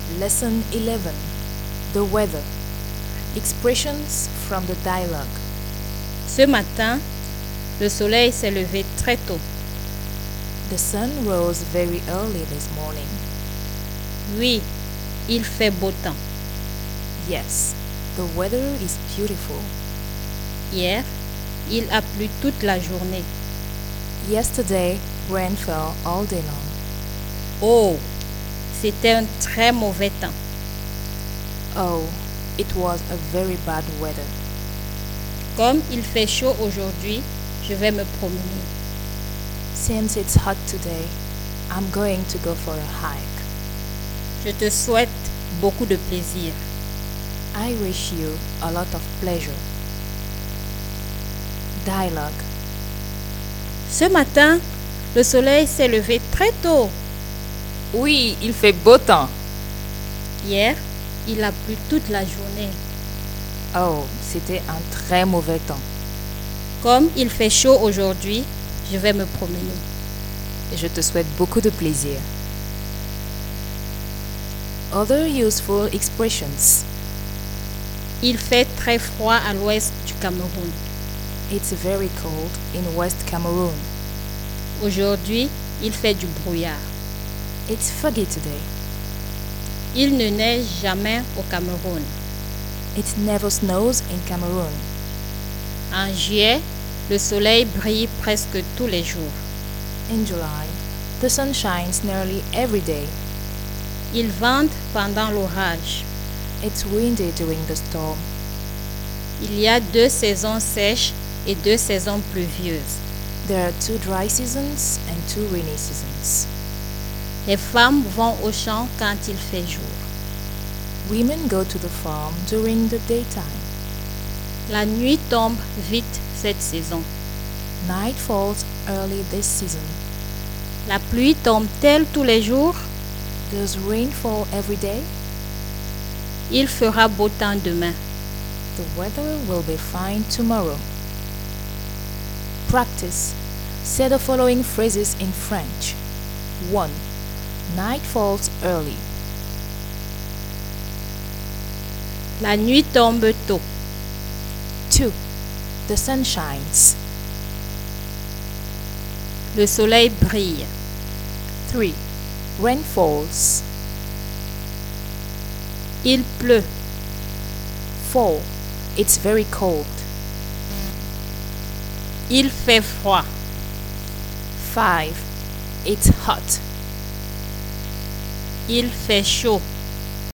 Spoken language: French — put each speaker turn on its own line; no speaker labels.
Lesson 11. The weather. Expressions from the dialogue.
Ce matin, le soleil s'est levé très tôt.
The sun rose very early this morning.
Oui, il fait beau temps.
Yes, the weather is beautiful.
Hier, il a plu toute la journée.
Yesterday, rain fell all day long.
Oh, c'était un très mauvais temps.
Oh, it was a very bad weather.
Comme il fait chaud aujourd'hui, je vais me promener.
Since it's hot today, I'm going to go for a hike.
Je te souhaite beaucoup de plaisir.
I wish you a lot of pleasure. Dialogue.
Ce matin, le soleil s'est levé très tôt.
Oui, il fait beau temps.
Hier, il a plu toute la journée.
Oh, c'était un très mauvais temps.
Comme il fait chaud aujourd'hui, je vais me promener.
Je te souhaite beaucoup de plaisir. Other useful expressions.
Il fait très froid à l'ouest du Cameroun.
It's very cold in West Cameroon.
Aujourd'hui, il fait du brouillard.
It's foggy today.
Il ne neige jamais au Cameroun.
It never snows in Cameroon.
En juillet, le soleil brille presque tous les jours.
In July, the sun shines nearly every day.
Il vente pendant l'orage.
It's windy during the storm.
Il y a 2 saisons sèches et 2 saisons pluvieuses.
There are 2 dry seasons and 2 rainy seasons.
Les femmes vont au champ quand il fait jour.
Women go to the farm during the daytime.
La nuit tombe vite cette saison.
Night falls early this season.
La pluie tombe-t-elle tous les jours?
Does rain fall every day?
Il fera beau temps demain.
The weather will be fine tomorrow. Practice. Say the following phrases in French. 1. Night falls early.
La nuit tombe tôt.
2. The sun shines.
Le soleil brille.
3. Rain falls.
Il pleut.
4. It's very cold.
Il fait froid.
5. It's hot.
Il fait chaud.